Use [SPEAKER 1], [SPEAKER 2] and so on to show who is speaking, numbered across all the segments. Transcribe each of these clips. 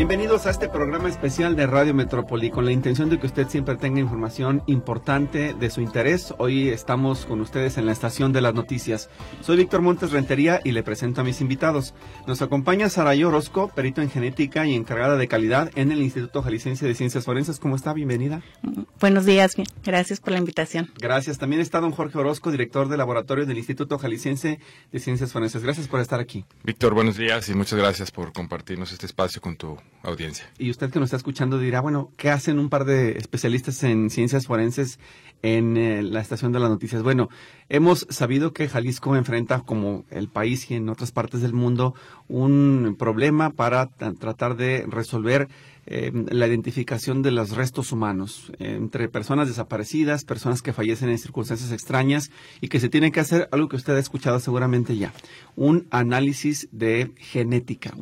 [SPEAKER 1] Bienvenidos a este programa especial de Radio Metrópoli, con la intención de que usted siempre tenga información importante de su interés. Hoy estamos con ustedes en la estación de las noticias. Soy Víctor Montes Rentería y le presento a mis invitados. Nos acompaña Saraí Orozco, perito en genética y encargada de calidad en el Instituto Jalisciense de Ciencias Forenses. ¿Cómo está? Bienvenida.
[SPEAKER 2] Buenos días, gracias por la invitación.
[SPEAKER 1] Gracias. También está don Jorge Orozco, director de laboratorio del Instituto Jalisciense de Ciencias Forenses. Gracias por estar aquí.
[SPEAKER 3] Víctor, buenos días y muchas gracias por compartirnos este espacio con tu audiencia.
[SPEAKER 1] Y usted que nos está escuchando dirá, bueno, ¿qué hacen un par de especialistas en ciencias forenses en la estación de las noticias? Bueno, hemos sabido que Jalisco enfrenta, como el país y en otras partes del mundo, un problema para tratar de resolver la identificación de los restos humanos entre personas desaparecidas, personas que fallecen en circunstancias extrañas, y que se tiene que hacer algo que usted ha escuchado seguramente ya, un análisis de genética,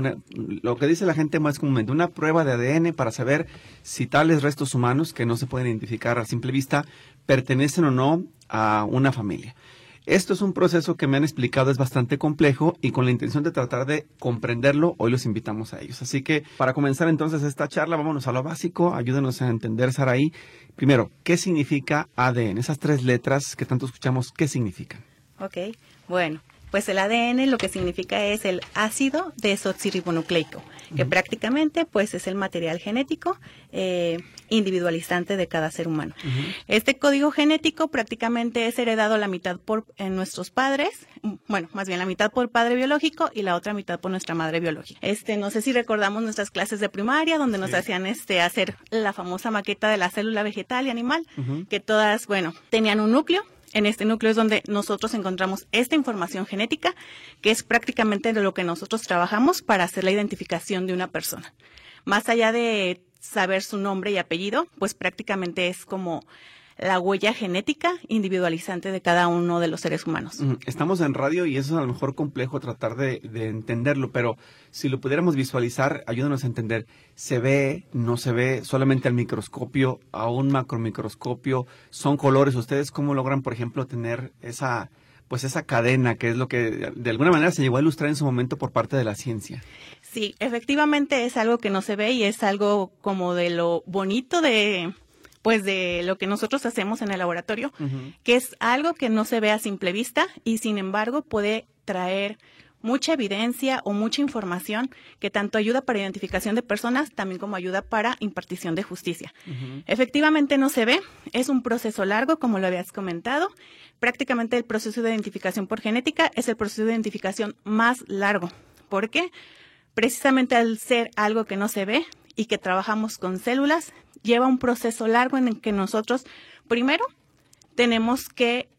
[SPEAKER 1] lo que dice la gente más comúnmente, una prueba de ADN para saber si tales restos humanos, que no se pueden identificar a simple vista, pertenecen o no a una familia. Esto es un proceso que me han explicado es bastante complejo, y con la intención de tratar de comprenderlo, hoy los invitamos a ellos. Así que para comenzar entonces esta charla, vámonos a lo básico. Ayúdenos a entender, Saraí. Primero, ¿qué significa ADN? Esas tres letras que tanto escuchamos, ¿qué significan?
[SPEAKER 2] Ok, bueno, pues el ADN lo que significa es el ácido desoxirribonucleico, que prácticamente pues es el material genético individualizante de cada ser humano. Este código genético prácticamente es heredado la mitad por nuestros padres, bueno, más bien la mitad por padre biológico y la otra mitad por nuestra madre biológica. No sé si recordamos nuestras clases de primaria donde nos hacían hacer la famosa maqueta de la célula vegetal y animal, que todas, bueno, tenían un núcleo. En este núcleo es donde nosotros encontramos esta información genética, que es prácticamente de lo que nosotros trabajamos para hacer la identificación de una persona. Más allá de saber su nombre y apellido, pues prácticamente es como la huella genética individualizante de cada uno de los seres humanos.
[SPEAKER 1] Estamos en radio y eso es a lo mejor complejo tratar de entenderlo, pero si lo pudiéramos visualizar, ayúdanos a entender. ¿Se ve, no se ve, solamente al microscopio, a un macromicroscopio? ¿Son colores? ¿Ustedes cómo logran, por ejemplo, tener esa cadena, que es lo que de alguna manera se llegó a ilustrar en su momento por parte de la ciencia?
[SPEAKER 2] Sí, efectivamente es algo que no se ve y es algo como de lo bonito de lo que nosotros hacemos en el laboratorio, que es algo que no se ve a simple vista y sin embargo puede traer mucha evidencia o mucha información que tanto ayuda para identificación de personas, también como ayuda para impartición de justicia. Efectivamente no se ve, es un proceso largo, como lo habías comentado. Prácticamente el proceso de identificación por genética es el proceso de identificación más largo. ¿Por qué? Precisamente al ser algo que no se ve y que trabajamos con células, lleva un proceso largo en el que nosotros primero tenemos que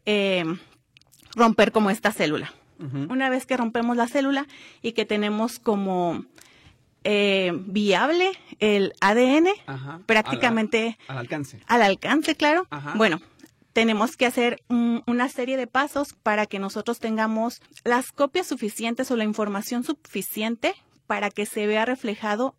[SPEAKER 2] romper como esta célula. Una vez que rompemos la célula y que tenemos como viable el ADN, prácticamente
[SPEAKER 1] al alcance.
[SPEAKER 2] Al alcance, claro. Bueno, tenemos que hacer una serie de pasos para que nosotros tengamos las copias suficientes o la información suficiente para que se vea reflejado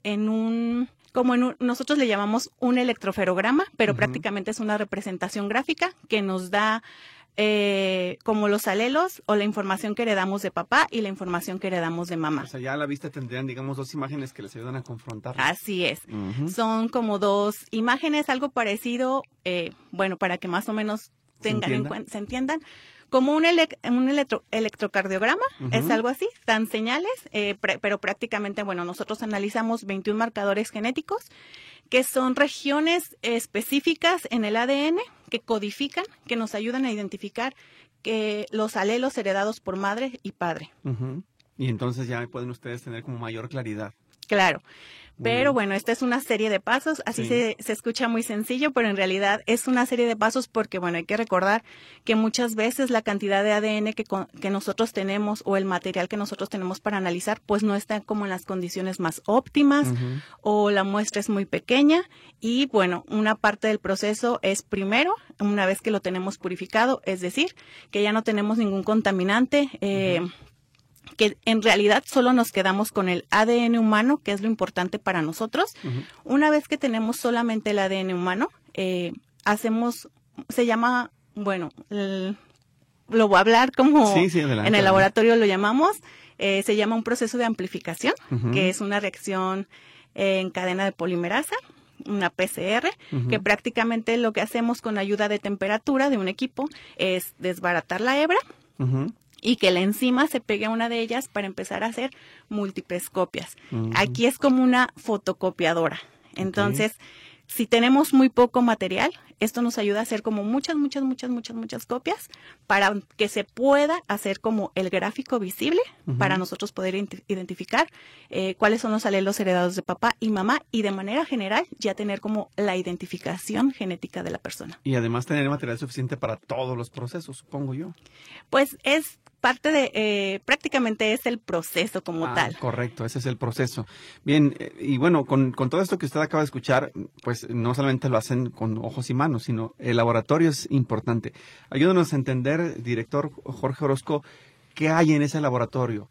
[SPEAKER 2] nosotros le llamamos un electroferograma, pero prácticamente es una representación gráfica que nos da como los alelos o la información que heredamos de papá y la información que heredamos de mamá.
[SPEAKER 1] O sea, ya a la vista tendrían, digamos, dos imágenes que les ayudan a confrontar.
[SPEAKER 2] Así es. Son como dos imágenes, algo parecido, para que más o menos se entiendan. Como un electrocardiograma, es algo así, dan señales, pero prácticamente, nosotros analizamos 21 marcadores genéticos, que son regiones específicas en el ADN que codifican, que nos ayudan a identificar que los alelos heredados por madre y padre.
[SPEAKER 1] Y entonces ya pueden ustedes tener como mayor claridad.
[SPEAKER 2] Claro. Pero esta es una serie de pasos, así se escucha muy sencillo, pero en realidad es una serie de pasos porque, hay que recordar que muchas veces la cantidad de ADN que nosotros tenemos o el material que nosotros tenemos para analizar, pues no está como en las condiciones más óptimas o la muestra es muy pequeña y, una parte del proceso es primero, una vez que lo tenemos purificado, es decir, que ya no tenemos ningún contaminante, que en realidad solo nos quedamos con el ADN humano, que es lo importante para nosotros. Una vez que tenemos solamente el ADN humano, se llama, lo voy a hablar como
[SPEAKER 1] adelante,
[SPEAKER 2] en el laboratorio lo llamamos, se llama un proceso de amplificación, que es una reacción en cadena de polimerasa, una PCR, que prácticamente lo que hacemos con ayuda de temperatura de un equipo es desbaratar la hebra y que la enzima se pegue a una de ellas para empezar a hacer múltiples copias. Aquí es como una fotocopiadora. Entonces, si tenemos muy poco material, esto nos ayuda a hacer como muchas copias para que se pueda hacer como el gráfico visible para nosotros poder identificar cuáles son los alelos heredados de papá y mamá y de manera general ya tener como la identificación genética de la persona.
[SPEAKER 1] Y además tener material suficiente para todos los procesos, supongo yo.
[SPEAKER 2] Pues es parte de, prácticamente es el proceso como tal.
[SPEAKER 1] Correcto, ese es el proceso. Bien, y bueno, con todo esto que usted acaba de escuchar, pues no solamente lo hacen con ojos y manos, sino el laboratorio es importante. Ayúdanos a entender, director Jorge Orozco, ¿qué hay en ese laboratorio?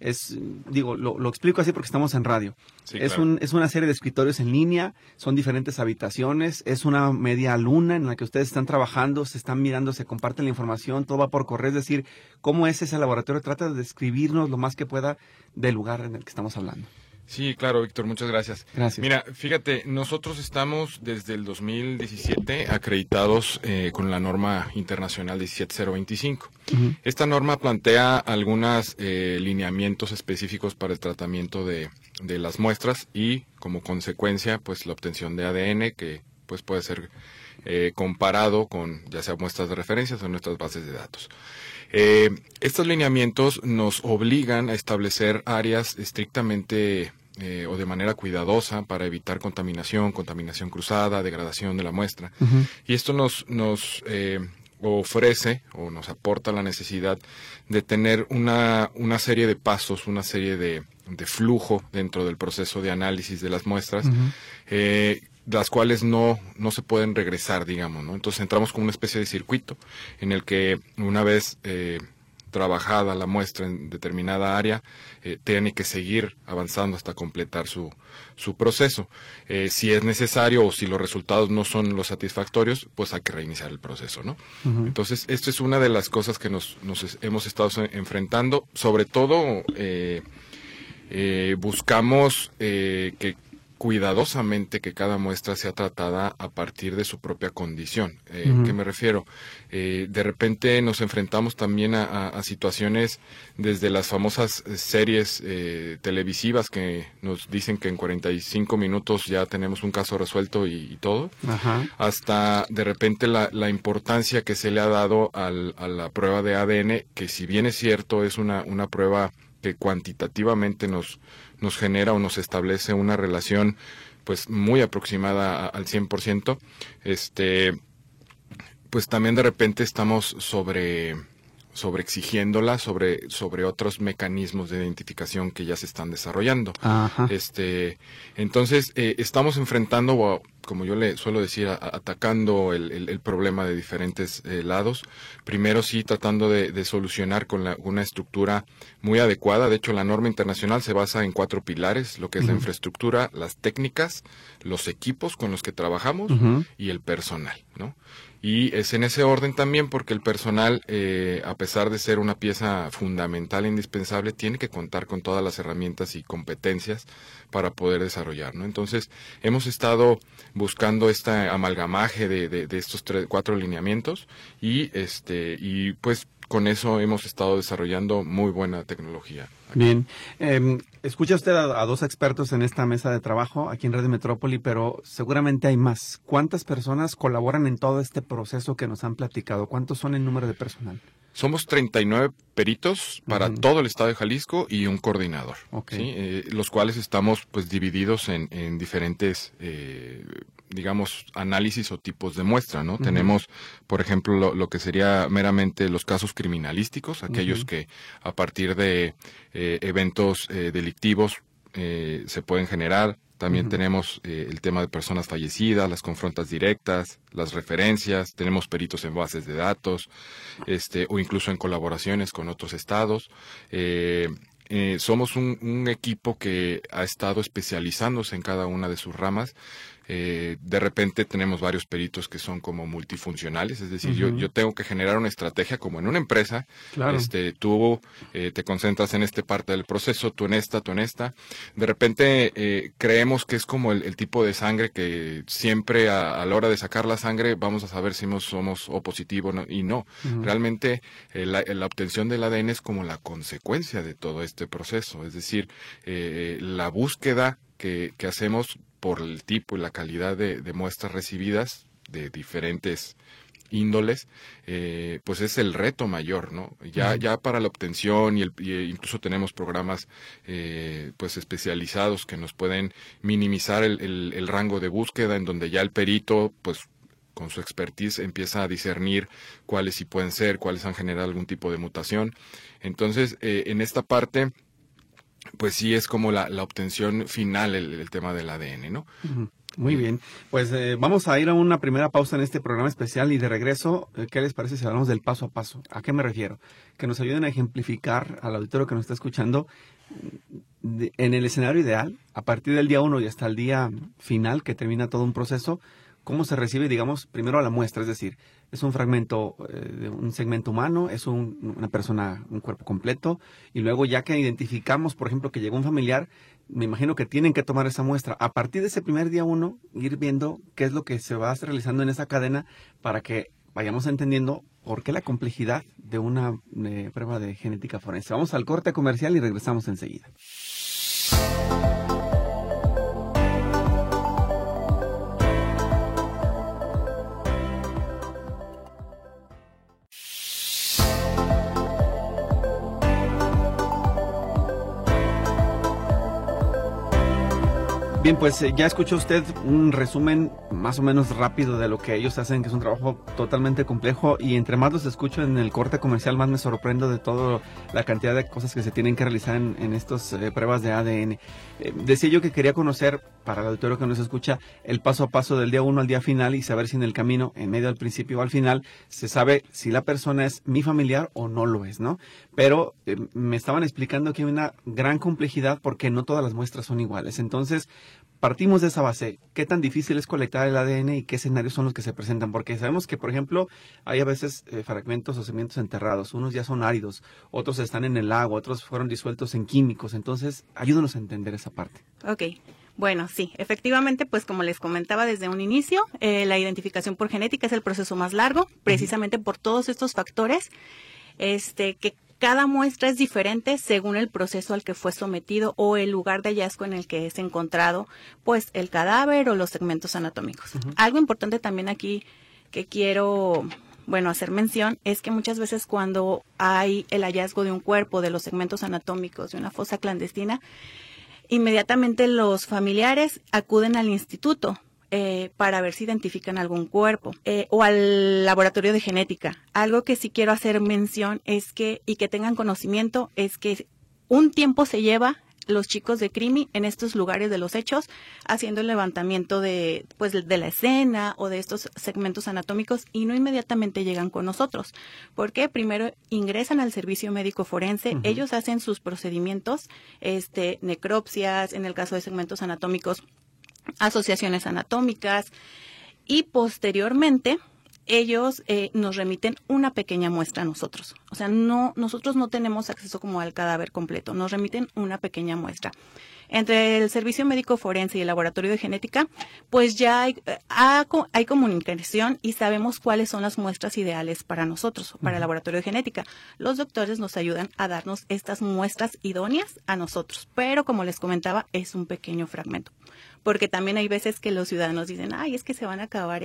[SPEAKER 1] Lo explico así porque estamos en radio.
[SPEAKER 3] Sí,
[SPEAKER 1] es
[SPEAKER 3] claro.
[SPEAKER 1] es una serie de escritorios en línea, son diferentes habitaciones, es una media luna en la que ustedes están trabajando, se están mirando, se comparten la información, todo va por correo, es decir, ¿cómo es ese laboratorio? Trata de describirnos lo más que pueda del lugar en el que estamos hablando.
[SPEAKER 3] Sí, claro, Víctor, muchas gracias.
[SPEAKER 1] Gracias.
[SPEAKER 3] Mira, fíjate, nosotros estamos desde el 2017 acreditados con la norma internacional 17025. Esta norma plantea algunos lineamientos específicos para el tratamiento de las muestras y, como consecuencia, pues la obtención de ADN que pues puede ser comparado con ya sea muestras de referencias o nuestras bases de datos. Estos lineamientos nos obligan a establecer áreas estrictamente o de manera cuidadosa para evitar contaminación cruzada, degradación de la muestra. Y esto nos ofrece o nos aporta la necesidad de tener una serie de pasos, una serie de flujo dentro del proceso de análisis de las muestras, las cuales no se pueden regresar, digamos, ¿no? Entonces entramos con una especie de circuito en el que una vez trabajada la muestra en determinada área, tiene que seguir avanzando hasta completar su proceso. Si es necesario o si los resultados no son los satisfactorios, pues hay que reiniciar el proceso, ¿no? Entonces, esto es una de las cosas que nos hemos estado enfrentando. Sobre todo, buscamos que cuidadosamente que cada muestra sea tratada a partir de su propia condición. ¿Qué me refiero? De repente nos enfrentamos también a situaciones desde las famosas series televisivas que nos dicen que en 45 minutos ya tenemos un caso resuelto y todo, hasta de repente la importancia que se le ha dado a la prueba de ADN, que si bien es cierto es una prueba que cuantitativamente nos genera o nos establece una relación pues muy aproximada al 100%, pues también de repente estamos sobre exigiéndola sobre otros mecanismos de identificación que ya se están desarrollando. Entonces estamos enfrentando, como yo le suelo decir, atacando el problema de diferentes lados. Primero sí tratando de solucionar con una estructura muy adecuada. De hecho, la norma internacional se basa en 4 pilares, lo que es la infraestructura, las técnicas, los equipos con los que trabajamos y el personal, ¿no? Y es en ese orden también porque el personal, a pesar de ser una pieza fundamental e indispensable, tiene que contar con todas las herramientas y competencias para poder desarrollar, ¿no? Entonces, hemos estado buscando este amalgamaje de estos 4 lineamientos y pues con eso hemos estado desarrollando muy buena tecnología.
[SPEAKER 1] Bien, escucha usted a 2 expertos en esta mesa de trabajo aquí en Radio Metrópoli, pero seguramente hay más. ¿Cuántas personas colaboran en todo este proceso que nos han platicado? ¿Cuántos son el número de personal?
[SPEAKER 3] Somos 39 peritos para todo el estado de Jalisco y un coordinador, ¿sí? Los cuales estamos pues divididos en diferentes digamos, análisis o tipos de muestra, ¿no? Tenemos, por ejemplo, lo que sería meramente los casos criminalísticos, aquellos que a partir de eventos delictivos se pueden generar. También tenemos el tema de personas fallecidas, las confrontas directas, las referencias, tenemos peritos en bases de datos, o incluso en colaboraciones con otros estados. Somos un equipo que ha estado especializándose en cada una de sus ramas. De repente tenemos varios peritos que son como multifuncionales, es decir, yo tengo que generar una estrategia como en una empresa.
[SPEAKER 1] Claro.
[SPEAKER 3] Tú te concentras en esta parte del proceso, tú en esta. De repente creemos que es como el tipo de sangre que siempre a la hora de sacar la sangre vamos a saber si somos O positivo, ¿no? Y no. Realmente la obtención del ADN es como la consecuencia de todo este proceso, es decir, la búsqueda que hacemos por el tipo y la calidad de muestras recibidas de diferentes índoles, pues es el reto mayor, ¿no? Ya para la obtención y incluso tenemos programas pues especializados que nos pueden minimizar el rango de búsqueda, en donde ya el perito pues con su expertise empieza a discernir cuáles sí pueden ser, cuáles han generado algún tipo de mutación. Entonces, en esta parte pues sí es como la obtención final, el tema del ADN, ¿no?
[SPEAKER 1] Muy bien, pues vamos a ir a una primera pausa en este programa especial y de regreso, ¿qué les parece si hablamos del paso a paso? ¿A qué me refiero? Que nos ayuden a ejemplificar al auditorio que nos está escuchando en el escenario ideal, a partir del día 1 y hasta el día final que termina todo un proceso, cómo se recibe, digamos, primero a la muestra, es decir, es un fragmento de un segmento humano, es una persona, un cuerpo completo, y luego ya que identificamos, por ejemplo, que llegó un familiar, me imagino que tienen que tomar esa muestra. A partir de ese primer día 1, ir viendo qué es lo que se va a estar realizando en esa cadena para que vayamos entendiendo por qué la complejidad de una prueba de genética forense. Vamos al corte comercial y regresamos enseguida. Bien, pues ya escuchó usted un resumen más o menos rápido de lo que ellos hacen, que es un trabajo totalmente complejo, y entre más los escucho en el corte comercial, más me sorprendo de toda la cantidad de cosas que se tienen que realizar en estas pruebas de ADN. Decía yo que quería conocer, para el auditorio que nos escucha, el paso a paso del día 1 al día final y saber si en el camino, en medio, al principio o al final, se sabe si la persona es mi familiar o no lo es, ¿no? Pero me estaban explicando que hay una gran complejidad porque no todas las muestras son iguales. Entonces, partimos de esa base. ¿Qué tan difícil es colectar el ADN y qué escenarios son los que se presentan? Porque sabemos que, por ejemplo, hay a veces fragmentos o segmentos enterrados. Unos ya son áridos, otros están en el lago, otros fueron disueltos en químicos. Entonces, ayúdanos a entender esa parte.
[SPEAKER 2] Ok. Bueno, sí, efectivamente, pues como les comentaba desde un inicio, la identificación por genética es el proceso más largo, precisamente por todos estos factores, que cada muestra es diferente según el proceso al que fue sometido o el lugar de hallazgo en el que es encontrado, pues el cadáver o los segmentos anatómicos. Algo importante también aquí que quiero, hacer mención es que muchas veces cuando hay el hallazgo de un cuerpo, de los segmentos anatómicos, de una fosa clandestina, inmediatamente los familiares acuden al instituto para ver si identifican algún cuerpo o al laboratorio de genética. Algo que sí quiero hacer mención es que, y que tengan conocimiento, es que un tiempo se lleva los chicos de CRIMI en estos lugares de los hechos haciendo el levantamiento de la escena o de estos segmentos anatómicos y no inmediatamente llegan con nosotros. Porque primero ingresan al servicio médico forense, ellos hacen sus procedimientos, necropsias, en el caso de segmentos anatómicos, asociaciones anatómicas, y posteriormente ellos nos remiten una pequeña muestra a nosotros. O sea, nosotros no tenemos acceso como al cadáver completo, nos remiten una pequeña muestra. Entre el servicio médico forense y el laboratorio de genética, pues ya hay comunicación y sabemos cuáles son las muestras ideales para nosotros, para el laboratorio de genética. Los doctores nos ayudan a darnos estas muestras idóneas a nosotros, pero como les comentaba, es un pequeño fragmento. Porque también hay veces que los ciudadanos dicen, es que se van a acabar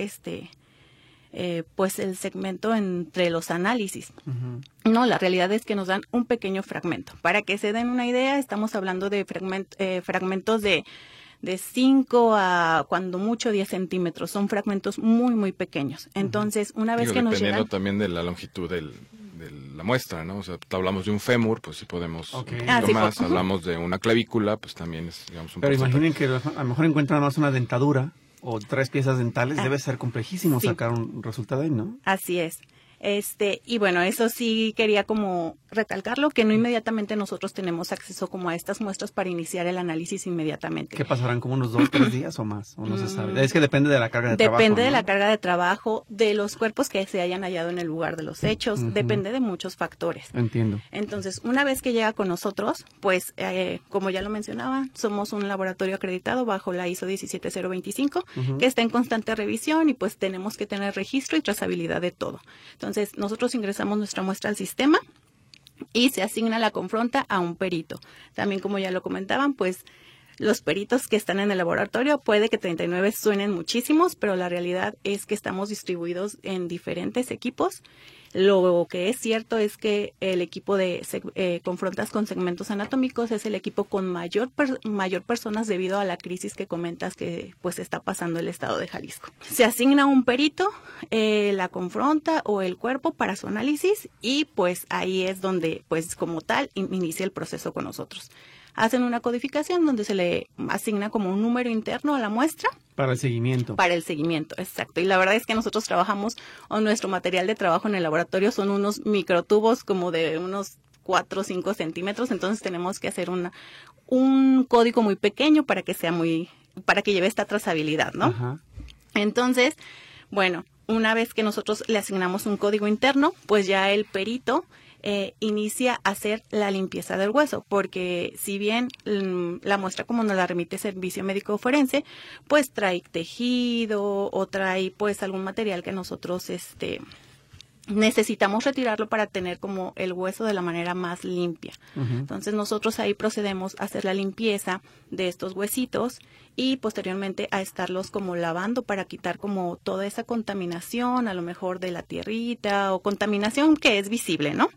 [SPEAKER 2] pues el segmento entre los análisis. No, la realidad es que nos dan un pequeño fragmento. Para que se den una idea, estamos hablando de fragmentos de 5 a cuando mucho 10 centímetros. Son fragmentos muy, muy pequeños. Entonces, una vez que nos llegan...
[SPEAKER 3] Dependiendo también de la longitud de la muestra, ¿no? O sea, hablamos de un fémur, pues sí podemos un poquito más. Hablamos de una clavícula, pues también es, digamos, un
[SPEAKER 1] Pero imaginen que a lo mejor encuentran más una dentadura o 3 piezas dentales, debe ser complejísimo sacar un resultado ahí, ¿no?
[SPEAKER 2] Así es. Y bueno, eso sí quería como recalcarlo, que no inmediatamente nosotros tenemos acceso como a estas muestras para iniciar el análisis inmediatamente.
[SPEAKER 1] ¿Qué pasarán como unos 2 o 3 días o más? ¿O no se sabe? Es que depende de la carga de trabajo.
[SPEAKER 2] Depende de
[SPEAKER 1] ¿no?
[SPEAKER 2] la carga de trabajo, de los cuerpos que se hayan hallado en el lugar de los hechos, depende de muchos factores.
[SPEAKER 1] Entiendo.
[SPEAKER 2] Entonces, una vez que llega con nosotros, pues, como ya lo mencionaba, somos un laboratorio acreditado bajo la ISO 17025, que está en constante revisión y pues tenemos que tener registro y trazabilidad de todo. Entonces, nosotros ingresamos nuestra muestra al sistema y se asigna la confronta a un perito. También, como ya lo comentaban, pues los peritos que están en el laboratorio, puede que 39 suenen muchísimos, pero la realidad es que estamos distribuidos en diferentes equipos. Lo que es cierto es que el equipo de confrontas con segmentos anatómicos es el equipo con mayor personas debido a la crisis que comentas que pues está pasando el estado de Jalisco. Se asigna un perito, la confronta o el cuerpo para su análisis y pues ahí es donde pues como tal inicia el proceso con nosotros. Hacen una codificación donde se le asigna como un número interno a la muestra.
[SPEAKER 1] Para el seguimiento.
[SPEAKER 2] Para el seguimiento, exacto. Y la verdad es que nosotros trabajamos, o nuestro material de trabajo en el laboratorio son unos microtubos como de unos 4 o 5 centímetros, entonces tenemos que hacer un código muy pequeño para que lleve esta trazabilidad, ¿no?
[SPEAKER 1] Ajá.
[SPEAKER 2] Entonces, bueno, una vez que nosotros le asignamos un código interno, pues ya el perito inicia a hacer la limpieza del hueso, porque si bien la muestra como nos la remite Servicio Médico Forense, pues trae tejido o trae pues algún material que nosotros necesitamos retirarlo para tener como el hueso de la manera más limpia. Entonces nosotros ahí procedemos a hacer la limpieza de estos huesitos y posteriormente a estarlos como lavando para quitar como toda esa contaminación, a lo mejor de la tierrita o contaminación que es visible, ¿no?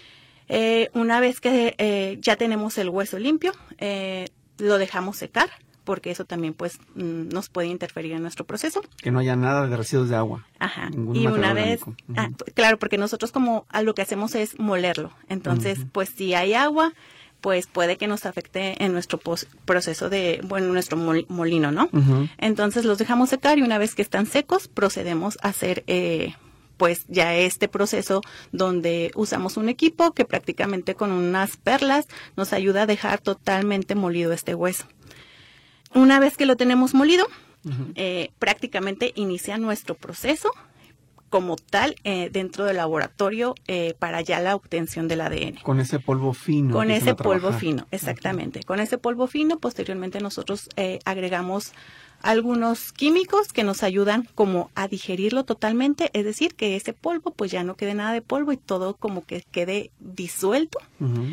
[SPEAKER 2] Una vez que ya tenemos el hueso limpio, lo dejamos secar, porque eso también pues nos puede interferir en nuestro proceso.
[SPEAKER 1] Que no haya nada de residuos de agua.
[SPEAKER 2] Ajá. Y una vez, claro, porque nosotros como lo que hacemos es molerlo. Entonces, pues si hay agua, pues puede que nos afecte en nuestro proceso nuestro molino, ¿no? Entonces los dejamos secar y una vez que están secos, procedemos a hacer pues ya este proceso donde usamos un equipo que prácticamente con unas perlas nos ayuda a dejar totalmente molido este hueso. Una vez que lo tenemos molido, prácticamente inicia nuestro proceso como tal dentro del laboratorio para ya la obtención del ADN.
[SPEAKER 1] Con ese polvo fino.
[SPEAKER 2] Con ese polvo fino, exactamente. Con ese polvo fino, posteriormente nosotros agregamos algunos químicos que nos ayudan como a digerirlo totalmente, es decir, que ese polvo pues ya no quede nada de polvo y todo como que quede disuelto,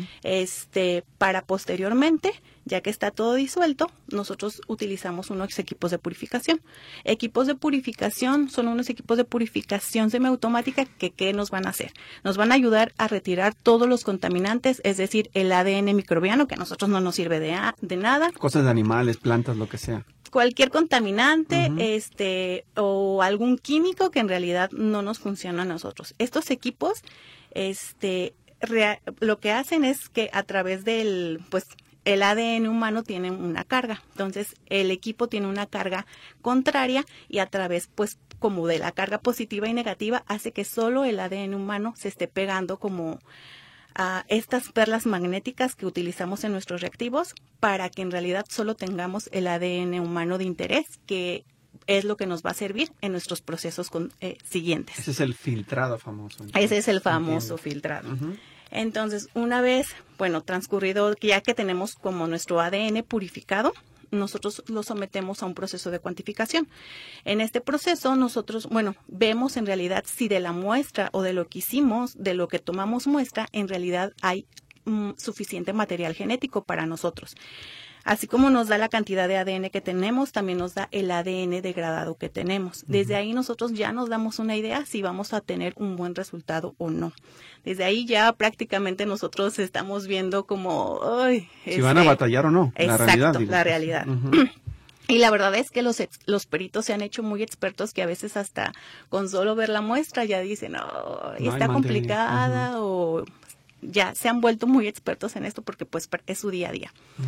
[SPEAKER 2] para posteriormente, ya que está todo disuelto, nosotros utilizamos unos equipos de purificación. Equipos de purificación son unos equipos de purificación semiautomática que ¿qué nos van a hacer? Nos van a ayudar a retirar todos los contaminantes, es decir, el ADN microbiano que a nosotros no nos sirve de nada.
[SPEAKER 1] Cosas de animales, plantas, lo que sea.
[SPEAKER 2] Cualquier contaminante, o algún químico que en realidad no nos funciona a nosotros. Estos equipos, lo que hacen es que a través del, pues, el ADN humano tiene una carga. Entonces, el equipo tiene una carga contraria y a través, pues, como de la carga positiva y negativa, hace que solo el ADN humano se esté pegando como a estas perlas magnéticas que utilizamos en nuestros reactivos para que en realidad solo tengamos el ADN humano de interés, que es lo que nos va a servir en nuestros procesos siguientes.
[SPEAKER 1] Ese es el filtrado famoso.
[SPEAKER 2] Ese es el famoso filtrado. Entonces, una vez, transcurrido, ya que tenemos como nuestro ADN purificado, nosotros lo sometemos a un proceso de cuantificación. En este proceso nosotros, vemos en realidad si de la muestra o de lo que hicimos, de lo que tomamos muestra, en realidad hay suficiente material genético para nosotros. Así como nos da la cantidad de ADN que tenemos, también nos da el ADN degradado que tenemos. Desde ahí nosotros ya nos damos una idea si vamos a tener un buen resultado o no. Desde ahí ya prácticamente nosotros estamos viendo como
[SPEAKER 1] si van a batallar o no.
[SPEAKER 2] Exacto, la realidad. Y la verdad es que los peritos se han hecho muy expertos que a veces hasta con solo ver la muestra ya dicen, está complicada o ya se han vuelto muy expertos en esto porque pues es su día a día.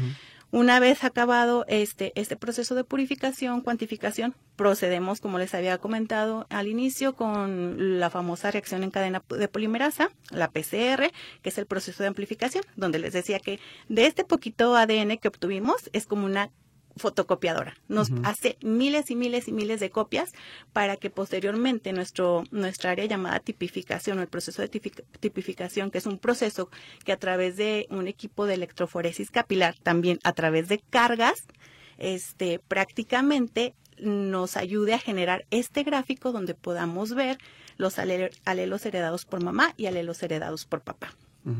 [SPEAKER 2] Una vez acabado este proceso de purificación, cuantificación, procedemos, como les había comentado al inicio, con la famosa reacción en cadena de polimerasa, la PCR, que es el proceso de amplificación, donde les decía que de este poquito ADN que obtuvimos es como una fotocopiadora. Nos hace miles y miles y miles de copias para que posteriormente nuestra área llamada tipificación o el proceso de tipificación, que es un proceso que a través de un equipo de electroforesis capilar, también a través de cargas, prácticamente nos ayude a generar este gráfico donde podamos ver los alelos heredados por mamá y alelos heredados por papá.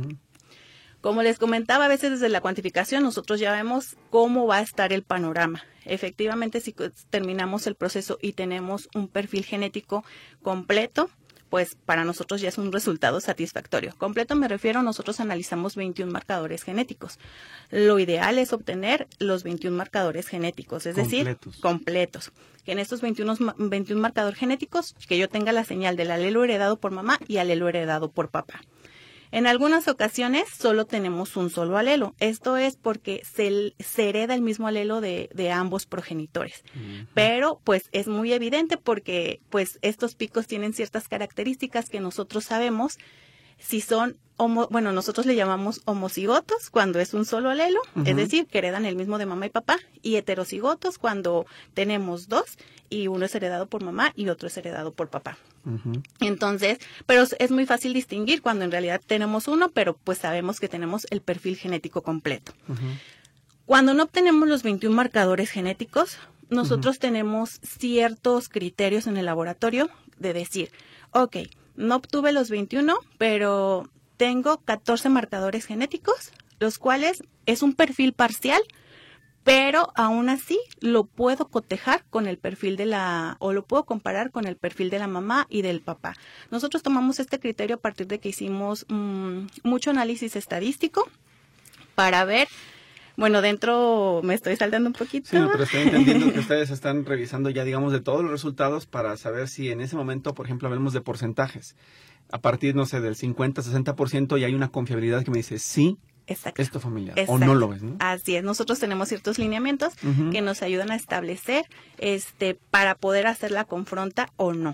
[SPEAKER 2] Como les comentaba, a veces desde la cuantificación nosotros ya vemos cómo va a estar el panorama. Efectivamente, si terminamos el proceso y tenemos un perfil genético completo, pues para nosotros ya es un resultado satisfactorio. Completo me refiero, nosotros analizamos 21 marcadores genéticos. Lo ideal es obtener los 21 marcadores genéticos, es decir, completos. Que en estos 21 marcadores genéticos, que yo tenga la señal del alelo heredado por mamá y alelo heredado por papá. En algunas ocasiones solo tenemos un solo alelo. Esto es porque se hereda el mismo alelo de ambos progenitores. Pero pues es muy evidente porque pues estos picos tienen ciertas características que nosotros sabemos si son, nosotros le llamamos homocigotos cuando es un solo alelo, es decir, que heredan el mismo de mamá y papá, y heterocigotos cuando tenemos dos y uno es heredado por mamá y otro es heredado por papá. Entonces, pero es muy fácil distinguir cuando en realidad tenemos uno, pero pues sabemos que tenemos el perfil genético completo. Cuando no obtenemos los 21 marcadores genéticos, nosotros tenemos ciertos criterios en el laboratorio de decir, ok, no obtuve los 21, pero tengo 14 marcadores genéticos, los cuales es un perfil parcial, pero aún así lo puedo cotejar con el perfil o lo puedo comparar con el perfil de la mamá y del papá. Nosotros tomamos este criterio a partir de que hicimos mucho análisis estadístico para ver. Bueno, dentro me estoy saltando un poquito.
[SPEAKER 1] Sí, pero estoy entendiendo que ustedes están revisando ya, digamos, de todos los resultados para saber si en ese momento, por ejemplo, hablemos de porcentajes. A partir, no sé, del 50, 60% y hay una confiabilidad que me dice sí,
[SPEAKER 2] exacto,
[SPEAKER 1] es tu familiar,
[SPEAKER 2] exacto,
[SPEAKER 1] o no lo es, ¿no?
[SPEAKER 2] Así es, nosotros tenemos ciertos lineamientos que nos ayudan a establecer para poder hacer la confronta o no.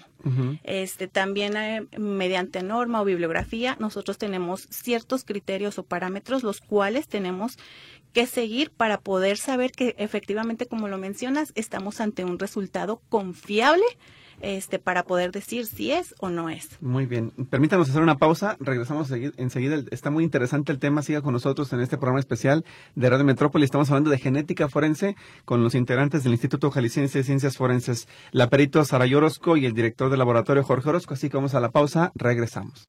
[SPEAKER 2] También mediante norma o bibliografía, nosotros tenemos ciertos criterios o parámetros los cuales tenemos que seguir para poder saber que efectivamente, como lo mencionas, estamos ante un resultado confiable para poder decir si es o no es.
[SPEAKER 1] Muy bien. Permítanos hacer una pausa. Regresamos enseguida. Está muy interesante el tema. Siga con nosotros en este programa especial de Radio Metrópoli. Estamos hablando de genética forense con los integrantes del Instituto Jalisciense de Ciencias Forenses, la perito Saray Orozco y el director del laboratorio Jorge Orozco. Así que vamos a la pausa. Regresamos.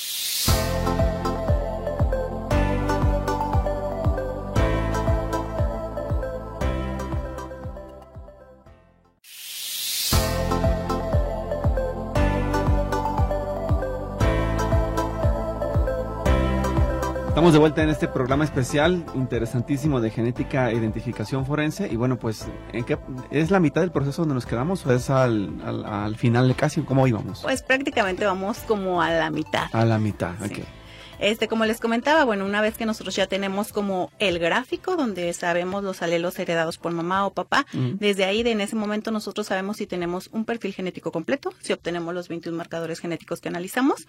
[SPEAKER 1] Estamos de vuelta en este programa especial, interesantísimo, de genética e identificación forense. Y bueno, pues, ¿es la mitad del proceso donde nos quedamos o es al final casi? ¿Cómo íbamos?
[SPEAKER 2] Pues prácticamente vamos como a la mitad.
[SPEAKER 1] A la mitad, sí. Ok.
[SPEAKER 2] Como les comentaba, bueno, una vez que nosotros ya tenemos como el gráfico donde sabemos los alelos heredados por mamá o papá, desde ahí, en ese momento, nosotros sabemos si tenemos un perfil genético completo, si obtenemos los 21 marcadores genéticos que analizamos,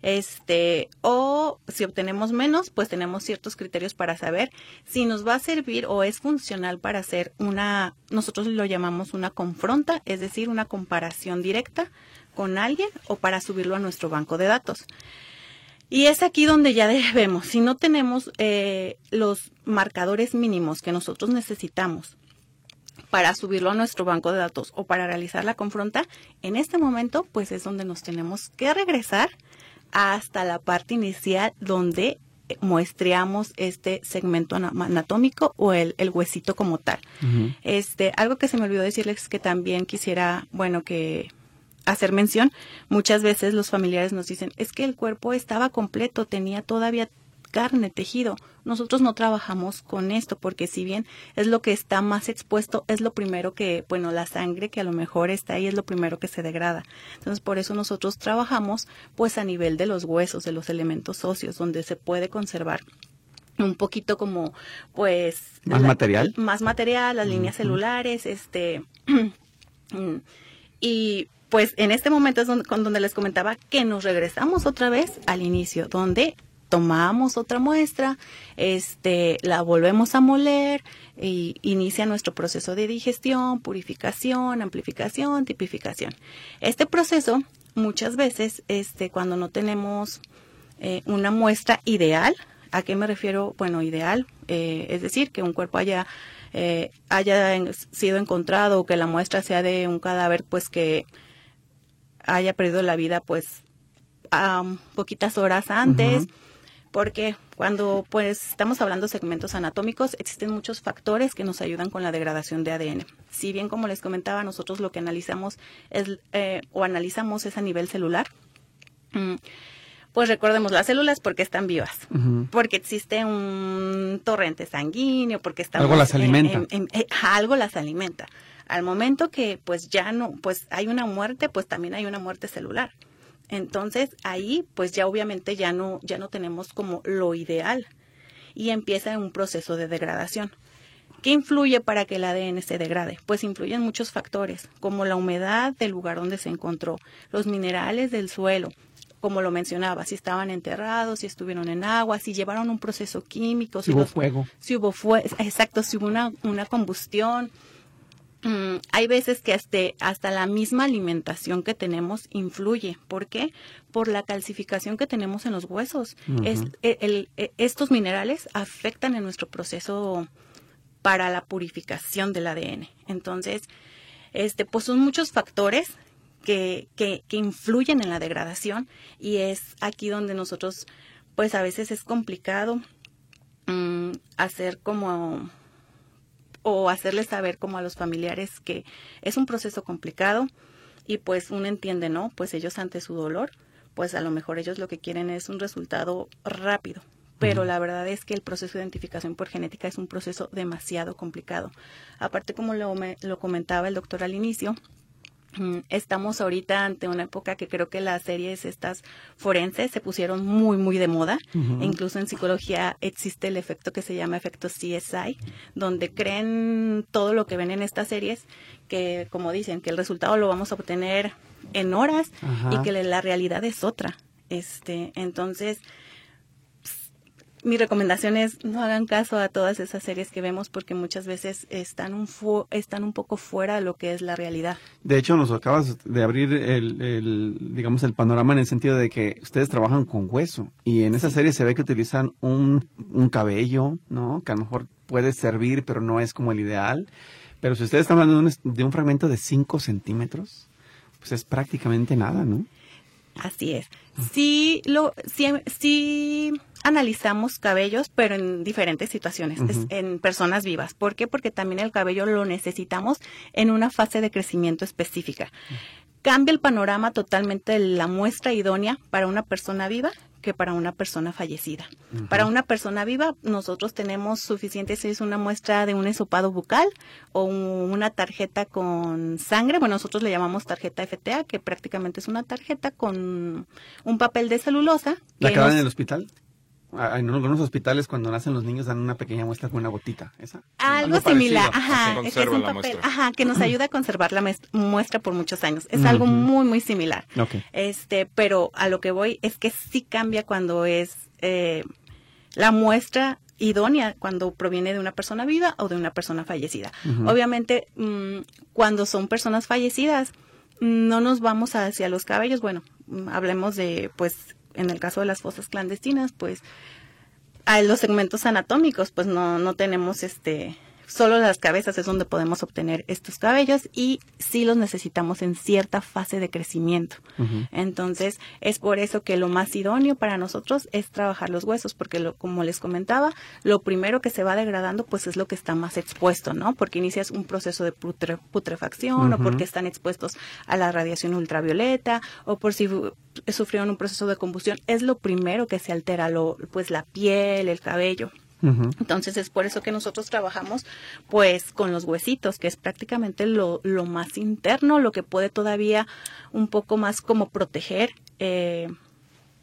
[SPEAKER 2] o si obtenemos menos, pues tenemos ciertos criterios para saber si nos va a servir o es funcional para hacer nosotros lo llamamos una confronta, es decir, una comparación directa con alguien o para subirlo a nuestro banco de datos. Y es aquí donde ya debemos, si no tenemos los marcadores mínimos que nosotros necesitamos para subirlo a nuestro banco de datos o para realizar la confronta, en este momento pues es donde nos tenemos que regresar hasta la parte inicial donde muestreamos este segmento anatómico o el huesito como tal. Algo que se me olvidó decirles es que también quisiera, hacer mención, muchas veces los familiares nos dicen, es que el cuerpo estaba completo, tenía todavía carne, tejido. Nosotros no trabajamos con esto porque si bien es lo que está más expuesto, es lo primero que, la sangre que a lo mejor está ahí es lo primero que se degrada. Entonces, por eso nosotros trabajamos pues a nivel de los huesos, de los elementos óseos, donde se puede conservar un poquito como, pues...
[SPEAKER 1] ¿Más material?
[SPEAKER 2] Más material, las líneas celulares, y pues en este momento es donde les comentaba que nos regresamos otra vez al inicio, donde tomamos otra muestra, la volvemos a moler y inicia nuestro proceso de digestión, purificación, amplificación, tipificación. Este proceso, muchas veces, cuando no tenemos una muestra ideal, ¿a qué me refiero? Bueno, ideal, es decir, que un cuerpo haya sido encontrado o que la muestra sea de un cadáver, pues que haya perdido la vida, pues a poquitas horas antes. Porque cuando pues estamos hablando de segmentos anatómicos, existen muchos factores que nos ayudan con la degradación de ADN. Si bien, como les comentaba, nosotros lo que analizamos es a nivel celular, pues recordemos las células porque están vivas, porque existe un torrente sanguíneo, porque estamos
[SPEAKER 1] algo las alimenta.
[SPEAKER 2] Algo las alimenta. Al momento que pues ya no, pues hay una muerte, pues también hay una muerte celular. Entonces ahí pues ya obviamente ya no tenemos como lo ideal y empieza un proceso de degradación. ¿Qué influye para que el ADN se degrade? Pues influyen muchos factores, como la humedad del lugar donde se encontró, los minerales del suelo, como lo mencionaba, si estaban enterrados, si estuvieron en agua, si llevaron un proceso químico,
[SPEAKER 1] si hubo fuego.
[SPEAKER 2] Si hubo exacto, si hubo una combustión. Hay veces que hasta la misma alimentación que tenemos influye. ¿Por qué? Por la calcificación que tenemos en los huesos. Estos minerales afectan en nuestro proceso para la purificación del ADN. Entonces, pues son muchos factores que influyen en la degradación y es aquí donde nosotros, pues a veces es complicado hacer como... o hacerles saber como a los familiares que es un proceso complicado y pues uno entiende, ¿no? Pues ellos ante su dolor, pues a lo mejor ellos lo que quieren es un resultado rápido, pero la verdad es que el proceso de identificación por genética es un proceso demasiado complicado. Aparte, como lo comentaba el doctor al inicio, estamos ahorita ante una época que creo que las series estas forenses se pusieron muy, muy de moda. E incluso en psicología existe el efecto que se llama efecto CSI, donde creen todo lo que ven en estas series, que como dicen, que el resultado lo vamos a obtener en horas y que la realidad es otra. Entonces, mi recomendación es no hagan caso a todas esas series que vemos porque muchas veces están un poco fuera de lo que es la realidad.
[SPEAKER 1] De hecho, nos acabas de abrir digamos, el panorama en el sentido de que ustedes trabajan con hueso y en esa serie se ve que utilizan un cabello, ¿no? Que a lo mejor puede servir, pero no es como el ideal. Pero si ustedes están hablando de un fragmento de 5 centímetros, pues es prácticamente nada, ¿no?
[SPEAKER 2] Así es. Sí analizamos cabellos, pero en diferentes situaciones, en personas vivas. ¿Por qué? Porque también el cabello lo necesitamos en una fase de crecimiento específica. Cambia el panorama totalmente de la muestra idónea para una persona viva que para una persona fallecida. Para una persona viva, nosotros tenemos suficiente si es una muestra de un hisopado bucal o una tarjeta con sangre. Bueno, nosotros le llamamos tarjeta FTA, que prácticamente es una tarjeta con un papel de celulosa.
[SPEAKER 1] ¿La que dan en el hospital? En algunos hospitales cuando nacen los niños dan una pequeña muestra con una gotita, ¿esa?
[SPEAKER 2] Algo similar,
[SPEAKER 3] es que es un papel,
[SPEAKER 2] que nos ayuda a conservar la muestra por muchos años. Es algo muy, muy similar.
[SPEAKER 1] Okay.
[SPEAKER 2] Pero a lo que voy es que sí cambia cuando es la muestra idónea, cuando proviene de una persona viva o de una persona fallecida. Obviamente, cuando son personas fallecidas, no nos vamos hacia los cabellos. Bueno, hablemos de, pues, en el caso de las fosas clandestinas, pues, a los segmentos anatómicos, pues no tenemos solo las cabezas es donde podemos obtener estos cabellos y sí los necesitamos en cierta fase de crecimiento. Entonces, es por eso que lo más idóneo para nosotros es trabajar los huesos, porque como les comentaba, lo primero que se va degradando, pues es lo que está más expuesto, ¿no? Porque inicias un proceso de putrefacción o porque están expuestos a la radiación ultravioleta o por si sufrieron un proceso de combustión. Es lo primero que se altera, pues la piel, el cabello. Entonces es por eso que nosotros trabajamos pues con los huesitos, que es prácticamente lo más interno, lo que puede todavía un poco más como proteger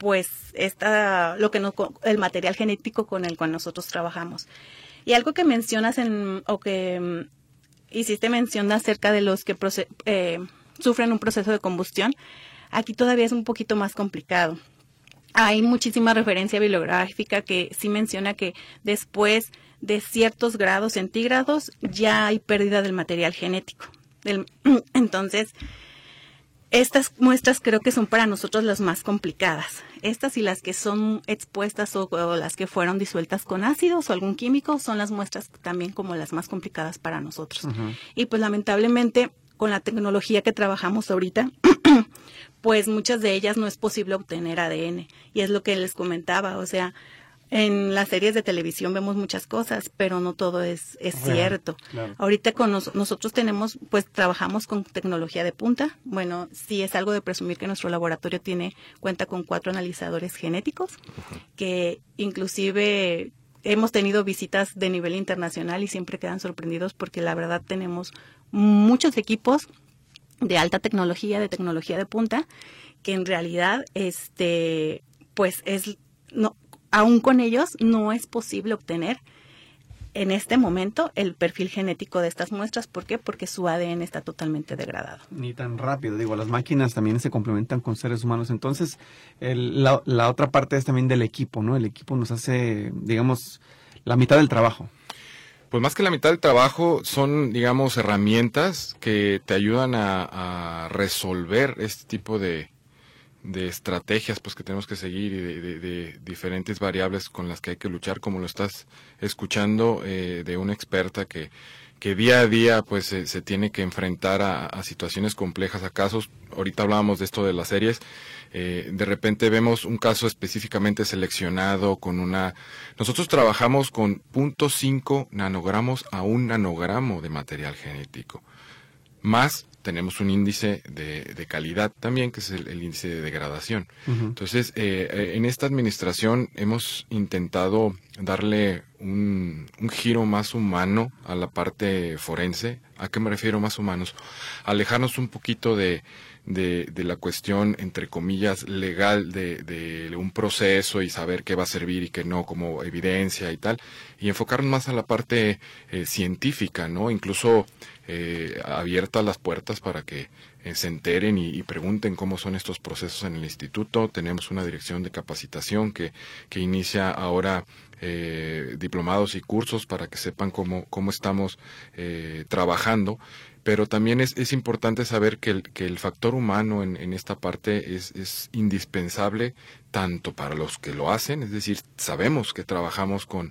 [SPEAKER 2] pues el material genético con el cual nosotros trabajamos. Y algo que mencionas hiciste mención acerca de los que sufren un proceso de combustión, aquí todavía es un poquito más complicado. Hay muchísima referencia bibliográfica que sí menciona que después de ciertos grados centígrados ya hay pérdida del material genético. Entonces, estas muestras creo que son para nosotros las más complicadas. Estas y las que son expuestas o las que fueron disueltas con ácidos o algún químico son las muestras también como las más complicadas para nosotros. Uh-huh. Y pues lamentablemente con la tecnología que trabajamos ahorita, pues muchas de ellas no es posible obtener ADN. Y es lo que les comentaba, o sea, en las series de televisión vemos muchas cosas, pero no todo es cierto. Claro. Ahorita con nosotros trabajamos con tecnología de punta. Bueno, sí es algo de presumir que nuestro laboratorio cuenta con 4 analizadores genéticos, uh-huh, que inclusive hemos tenido visitas de nivel internacional y siempre quedan sorprendidos porque la verdad tenemos muchos equipos de alta tecnología, de tecnología de punta, que en realidad, aún con ellos no es posible obtener en este momento el perfil genético de estas muestras. ¿Por qué? Porque su ADN está totalmente degradado.
[SPEAKER 1] Ni tan rápido. Las máquinas también se complementan con seres humanos. Entonces, la otra parte es también del equipo, ¿no? El equipo nos hace, digamos, la mitad del trabajo.
[SPEAKER 3] Pues más que la mitad del trabajo son, digamos, herramientas que te ayudan a resolver este tipo de estrategias pues que tenemos que seguir y de diferentes variables con las que hay que luchar, como lo estás escuchando de una experta que día a día pues se tiene que enfrentar a situaciones complejas, a casos. Ahorita hablábamos de esto de las series. De repente vemos un caso específicamente seleccionado nosotros trabajamos con 0.5 nanogramos a 1 nanogramo de material genético, más tenemos un índice de calidad también, que es el índice de degradación. Uh-huh. Entonces, en esta administración hemos intentado darle un giro más humano a la parte forense. ¿A qué me refiero más humanos? Alejarnos un poquito de la cuestión, entre comillas, legal de un proceso y saber qué va a servir y qué no, como evidencia y tal, y enfocarnos más a la parte científica, ¿no? Incluso abiertas las puertas para que se enteren y pregunten cómo son estos procesos en el instituto. Tenemos una dirección de capacitación que inicia ahora diplomados y cursos para que sepan cómo estamos trabajando. Pero también es importante saber que el factor humano en esta parte es indispensable tanto para los que lo hacen, es decir, sabemos que trabajamos con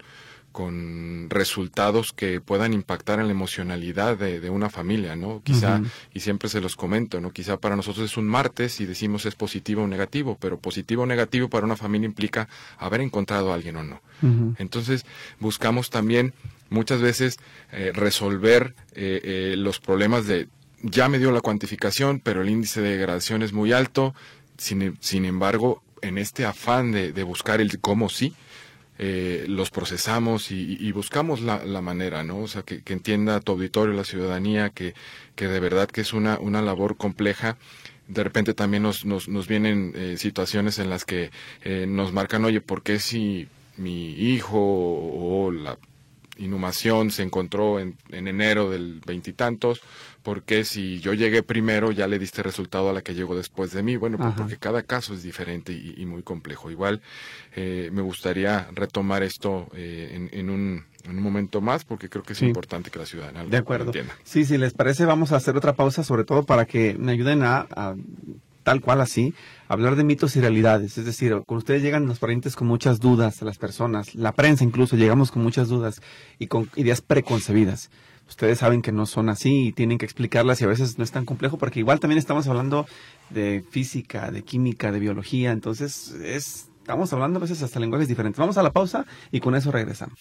[SPEAKER 3] resultados que puedan impactar en la emocionalidad de una familia, ¿no? Quizá, uh-huh, y siempre se los comento, ¿no? Quizá para nosotros es un martes y decimos es positivo o negativo, pero positivo o negativo para una familia implica haber encontrado a alguien o no. Uh-huh. Entonces, buscamos también muchas veces resolver los problemas ya me dio la cuantificación, pero el índice de degradación es muy alto. Sin embargo, en este afán de buscar el cómo sí, los procesamos y buscamos la manera, ¿no? O sea, que entienda tu auditorio, la ciudadanía, que de verdad que es una labor compleja. De repente también nos vienen situaciones en las que nos marcan, oye, ¿por qué si mi hijo o la inhumación se encontró en enero del veintitantos, porque si yo llegué primero ya le diste resultado a la que llegó después de mí? Bueno, pues porque cada caso es diferente y muy complejo. Igual me gustaría retomar esto en un momento más, porque creo que es importante que la ciudadanía
[SPEAKER 1] de acuerdo.
[SPEAKER 3] Lo entienda.
[SPEAKER 1] Sí, si les parece, vamos a hacer otra pausa, sobre todo para que me ayuden a tal cual así, hablar de mitos y realidades. Es decir, cuando ustedes llegan los parientes con muchas dudas, a las personas, la prensa incluso, llegamos con muchas dudas y con ideas preconcebidas. Ustedes saben que no son así y tienen que explicarlas, y a veces no es tan complejo, porque igual también estamos hablando de física, de química, de biología. Entonces, estamos hablando a veces hasta lenguajes diferentes. Vamos a la pausa y con eso regresamos.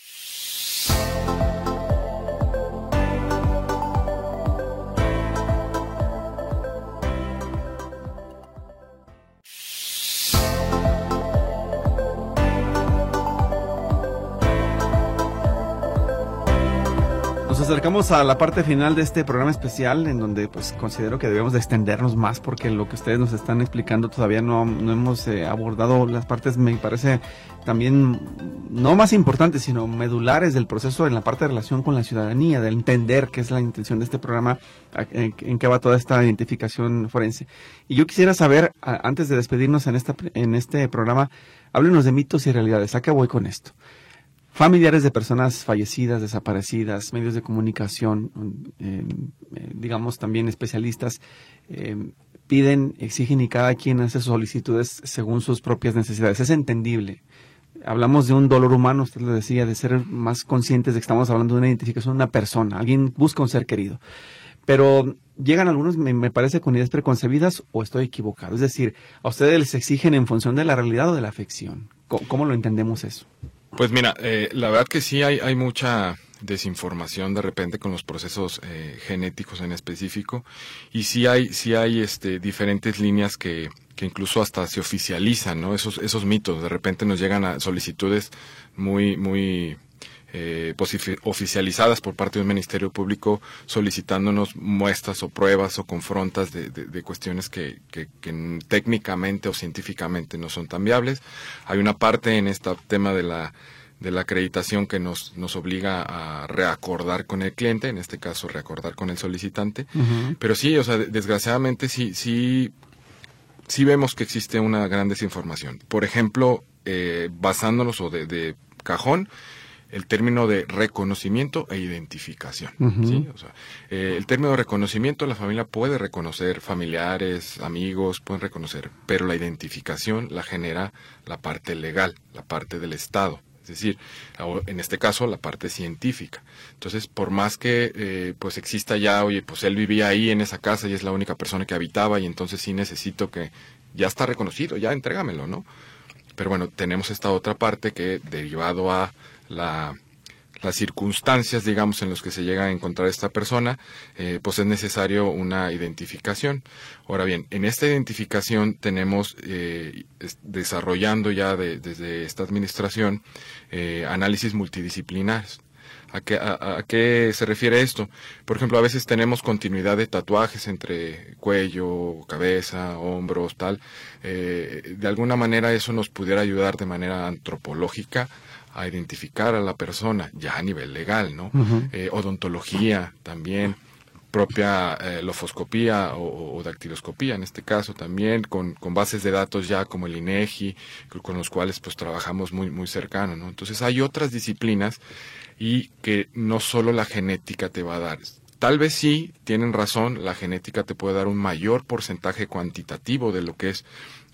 [SPEAKER 1] acercamos a la parte final de este programa especial, en donde pues considero que debemos de extendernos más, porque lo que ustedes nos están explicando todavía no hemos abordado las partes, me parece también no más importantes, sino medulares del proceso en la parte de relación con la ciudadanía, de entender qué es la intención de este programa, en qué va toda esta identificación forense. Y yo quisiera saber, antes de despedirnos en este programa, háblenos de mitos y realidades. ¿A qué voy con esto? Familiares de personas fallecidas, desaparecidas, medios de comunicación, digamos también especialistas, piden, exigen y cada quien hace sus solicitudes según sus propias necesidades. Es entendible. Hablamos de un dolor humano, usted lo decía, de ser más conscientes de que estamos hablando de una identificación de una persona. Alguien busca un ser querido. Pero llegan algunos, me parece, con ideas preconcebidas o estoy equivocado. Es decir, a ustedes les exigen en función de la realidad o de la afección. ¿Cómo lo entendemos eso?
[SPEAKER 3] Pues mira, la verdad que sí hay mucha desinformación de repente con los procesos genéticos en específico, y sí hay diferentes líneas que incluso hasta se oficializan, ¿no? Esos mitos. De repente nos llegan a solicitudes muy oficializadas por parte de un ministerio público solicitándonos muestras o pruebas o confrontas de cuestiones que técnicamente o científicamente no son tan viables. Hay una parte en este tema de la acreditación que nos obliga a reacordar con el cliente, en este caso reacordar con el solicitante. Uh-huh. Pero sí, o sea, desgraciadamente sí vemos que existe una gran desinformación. Por ejemplo, basándonos de cajón, el término de reconocimiento e identificación. Uh-huh. ¿Sí? O sea, el término de reconocimiento, la familia puede reconocer, familiares, amigos, pueden reconocer, pero la identificación la genera la parte legal, la parte del Estado. Es decir, en este caso, la parte científica. Entonces, por más que pues exista ya, oye, pues él vivía ahí en esa casa y es la única persona que habitaba y entonces sí necesito que ya está reconocido, ya entrégamelo, ¿no? Pero bueno, tenemos esta otra parte que, derivado a las circunstancias, digamos, en las que se llega a encontrar esta persona, pues es necesario una identificación. Ahora bien, en esta identificación tenemos desarrollando ya desde esta administración análisis multidisciplinares. ¿A qué se refiere esto? Por ejemplo, a veces tenemos continuidad de tatuajes entre cuello, cabeza, hombros, tal. De alguna manera eso nos pudiera ayudar de manera antropológica a identificar a la persona ya a nivel legal, ¿no? Uh-huh. Odontología también, propia lofoscopía o dactiloscopía en este caso también, con bases de datos ya como el INEGI, con los cuales pues trabajamos muy cercano, ¿no? Entonces hay otras disciplinas y que no solo la genética te va a dar. Tal vez sí, tienen razón, la genética te puede dar un mayor porcentaje cuantitativo de lo que es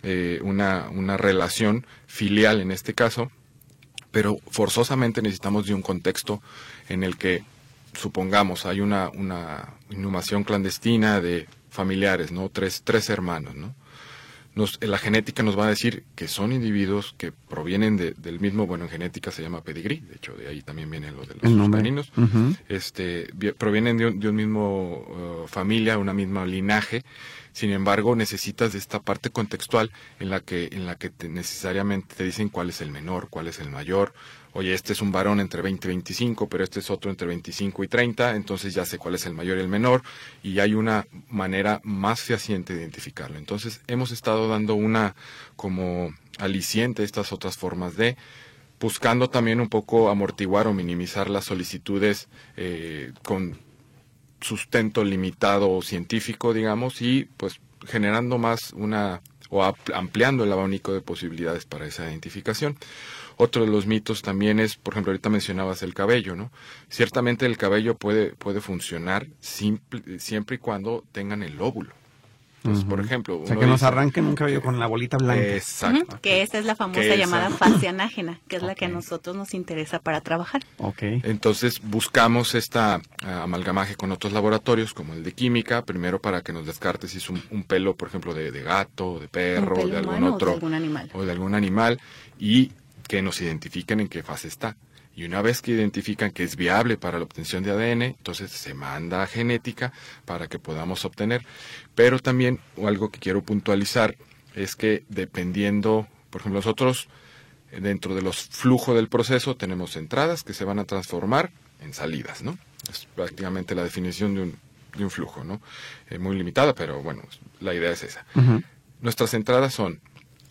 [SPEAKER 3] una relación filial en este caso, pero forzosamente necesitamos de un contexto en el que, supongamos, hay una inhumación clandestina de familiares, ¿no? Tres hermanos, ¿no? La genética nos va a decir que son individuos que provienen del mismo, bueno, en genética se llama pedigrí, de hecho de ahí también viene lo de los caninos, uh-huh. Provienen de un mismo familia, una misma linaje. Sin embargo, necesitas de esta parte contextual en la que necesariamente te dicen cuál es el menor, cuál es el mayor. Oye, este es un varón entre 20 y 25, pero este es otro entre 25 y 30, entonces ya sé cuál es el mayor y el menor, y hay una manera más fehaciente de identificarlo. Entonces, hemos estado dando una como aliciente a estas otras formas buscando también un poco amortiguar o minimizar las solicitudes con sustento limitado o científico, digamos, y pues generando más ampliando el abanico de posibilidades para esa identificación. Otro de los mitos también es, por ejemplo, ahorita mencionabas el cabello, ¿no? Ciertamente el cabello puede funcionar siempre y cuando tengan el lóbulo. Entonces, uh-huh. Por ejemplo...
[SPEAKER 1] O sea, que nos arranquen un cabello con la bolita blanca.
[SPEAKER 3] Exacto.
[SPEAKER 2] Uh-huh. Que esta es la famosa llamada fascia anágena, que es la que a nosotros nos interesa para trabajar.
[SPEAKER 3] Okay. Entonces, buscamos esta amalgamaje con otros laboratorios, como el de química, primero para que nos descarte si es un pelo, por ejemplo, de gato, de perro, de algún otro...
[SPEAKER 2] O
[SPEAKER 3] de algún animal, y que nos identifiquen en qué fase está. Y una vez que identifican que es viable para la obtención de ADN, entonces se manda a genética para que podamos obtener. Pero también algo que quiero puntualizar es que dependiendo, por ejemplo, nosotros dentro de los flujos del proceso tenemos entradas que se van a transformar en salidas, ¿no? Es prácticamente la definición de un flujo, ¿no? Muy limitada, pero bueno, la idea es esa. Nuestras entradas son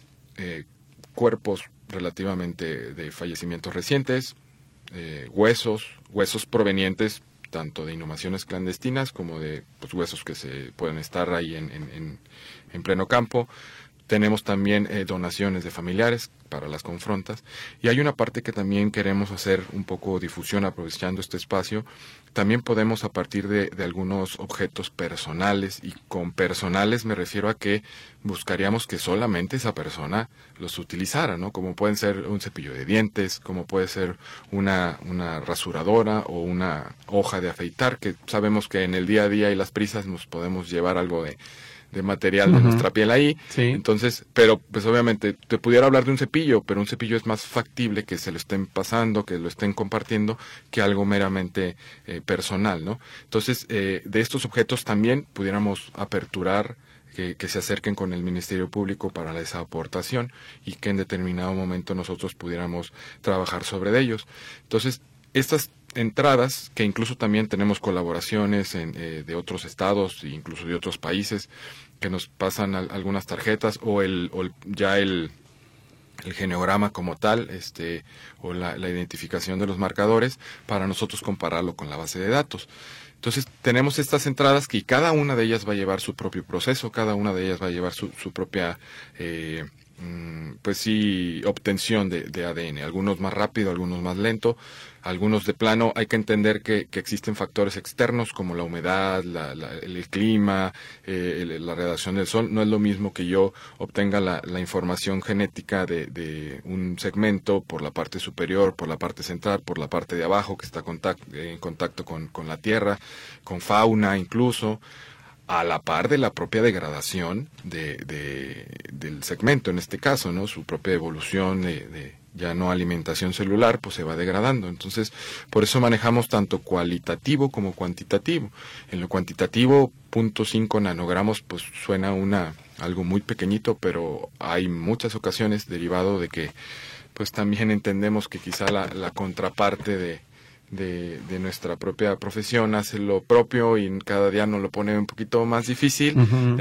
[SPEAKER 3] cuerpos relativamente de fallecimientos recientes, huesos provenientes tanto de inhumaciones clandestinas como de pues, huesos que se pueden estar ahí en pleno campo. Tenemos también donaciones de familiares para las confrontas. Y hay una parte que también queremos hacer un poco difusión aprovechando este espacio. También podemos a partir de algunos objetos personales, y con personales me refiero a que buscaríamos que solamente esa persona los utilizara, ¿no? Como pueden ser un cepillo de dientes, como puede ser una rasuradora o una hoja de afeitar, que sabemos que en el día a día y las prisas nos podemos llevar algo de material de nuestra piel ahí.
[SPEAKER 1] Sí.
[SPEAKER 3] Entonces, pero pues obviamente te pudiera hablar de un cepillo, pero un cepillo es más factible que se lo estén pasando, que lo estén compartiendo, que algo meramente personal, ¿no? Entonces, de estos objetos también pudiéramos aperturar que se acerquen con el Ministerio Público para esa aportación y que en determinado momento nosotros pudiéramos trabajar sobre ellos. Entonces, estas entradas, que incluso también tenemos colaboraciones de otros estados e incluso de otros países que nos pasan algunas tarjetas o el geneograma como tal, o la identificación de los marcadores para nosotros compararlo con la base de datos. Entonces tenemos estas entradas que cada una de ellas va a llevar su propio proceso, cada una de ellas va a llevar su propia pues sí, obtención de ADN, algunos más rápido, algunos más lento, algunos de plano. Hay que entender que existen factores externos como la humedad, el clima, la radiación del sol. No es lo mismo que yo obtenga la información genética de un segmento por la parte superior, por la parte central, por la parte de abajo que está en contacto con la tierra, con fauna incluso, a la par de la propia degradación del segmento, en este caso, ¿no? Su propia evolución de ya no alimentación celular, pues se va degradando. Entonces, por eso manejamos tanto cualitativo como cuantitativo. En lo cuantitativo, 0.5 nanogramos, pues suena algo muy pequeñito, pero hay muchas ocasiones derivado de que, pues también entendemos que quizá la contraparte de nuestra propia profesión hace lo propio y cada día nos lo pone un poquito más difícil,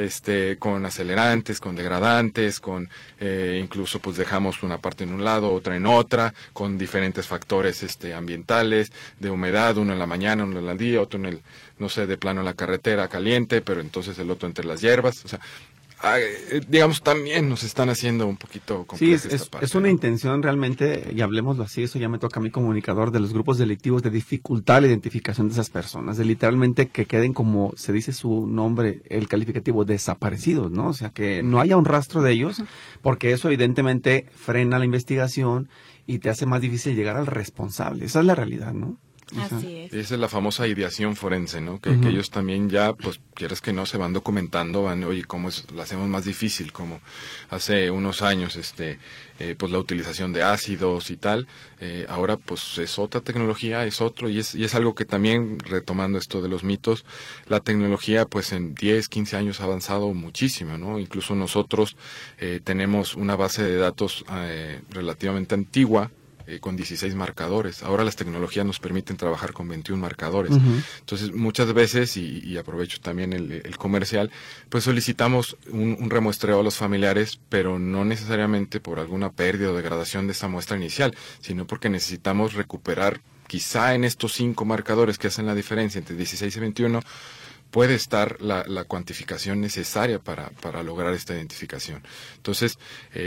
[SPEAKER 3] con acelerantes, con degradantes, con incluso pues dejamos una parte en un lado, otra en otra, con diferentes factores ambientales, de humedad, uno en la mañana, uno en el día, otro no sé, de plano en la carretera caliente, pero entonces el otro entre las hierbas, o sea, digamos, también nos están haciendo un poquito compleja esta parte.
[SPEAKER 1] Es una intención realmente, y hablemoslo así, eso ya me toca a mí comunicador de los grupos delictivos, de dificultar la identificación de esas personas, de literalmente que queden, como se dice su nombre, el calificativo, desaparecidos, ¿no? O sea, que no haya un rastro de ellos, porque eso evidentemente frena la investigación y te hace más difícil llegar al responsable. Esa es la realidad, ¿no?
[SPEAKER 2] Así es.
[SPEAKER 3] Esa es la famosa ideación forense, ¿no? Que ellos también ya, pues, quieres que no, se van documentando, oye, ¿cómo lo hacemos más difícil? Como hace unos años, pues la utilización de ácidos y tal, ahora pues es otra tecnología, es otro, y es algo que también, retomando esto de los mitos, la tecnología pues en 10, 15 años ha avanzado muchísimo, ¿no? Incluso nosotros tenemos una base de datos relativamente antigua, con 16 marcadores. Ahora las tecnologías nos permiten trabajar con 21 marcadores. Entonces, muchas veces, y aprovecho también el comercial, pues solicitamos un remuestreo a los familiares, pero no necesariamente por alguna pérdida o degradación de esa muestra inicial, sino porque necesitamos recuperar, quizá en estos 5 marcadores que hacen la diferencia entre 16 y 21, puede estar la cuantificación necesaria para lograr esta identificación. Entonces,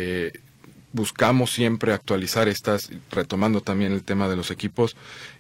[SPEAKER 3] buscamos siempre actualizar estas, retomando también el tema de los equipos.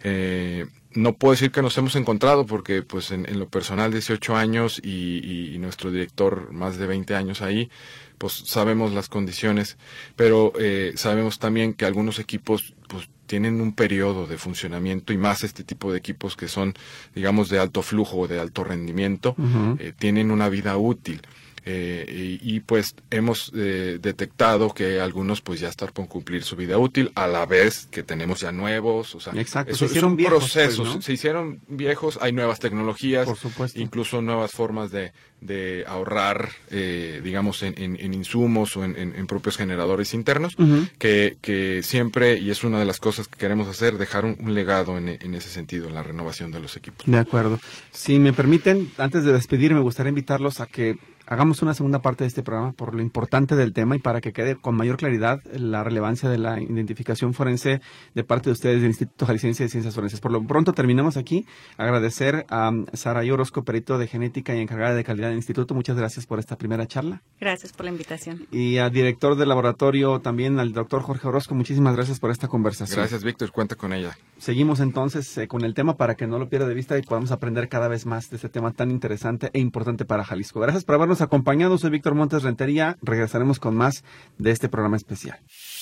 [SPEAKER 3] No puedo decir que nos hemos encontrado porque pues en lo personal 18 años y nuestro director más de 20 años ahí, pues sabemos las condiciones, pero sabemos también que algunos equipos pues tienen un periodo de funcionamiento, y más este tipo de equipos que son, digamos, de alto flujo o de alto rendimiento, tienen una vida útil. y pues hemos detectado que algunos pues ya están por cumplir su vida útil, a la vez que tenemos ya nuevos, o sea,
[SPEAKER 1] exacto,
[SPEAKER 3] eso
[SPEAKER 1] es un
[SPEAKER 3] proceso,
[SPEAKER 1] pues, ¿no?
[SPEAKER 3] Se hicieron viejos, hay nuevas tecnologías,
[SPEAKER 1] por supuesto,
[SPEAKER 3] incluso nuevas formas de ahorrar, digamos, en insumos o en propios generadores internos, que siempre, y es una de las cosas que queremos hacer, dejar un legado en ese sentido, en la renovación de los equipos.
[SPEAKER 1] De acuerdo. Si me permiten, antes de despedir, me gustaría invitarlos a que hagamos una segunda parte de este programa por lo importante del tema y para que quede con mayor claridad la relevancia de la identificación forense de parte de ustedes del Instituto Jalisciense de Ciencias Forenses. Por lo pronto terminamos aquí. Agradecer a Saraí Orozco, perito de genética y encargada de calidad del instituto. Muchas gracias por esta primera charla.
[SPEAKER 2] Gracias por la invitación.
[SPEAKER 1] Y al director del laboratorio también, al doctor Jorge Orozco, muchísimas gracias por esta conversación.
[SPEAKER 3] Gracias, Víctor. Cuenta con ella.
[SPEAKER 1] Seguimos entonces con el tema para que no lo pierda de vista y podamos aprender cada vez más de este tema tan interesante e importante para Jalisco. Gracias por habernos acompañado. Soy Víctor Montes Rentería. Regresaremos con más de este programa especial.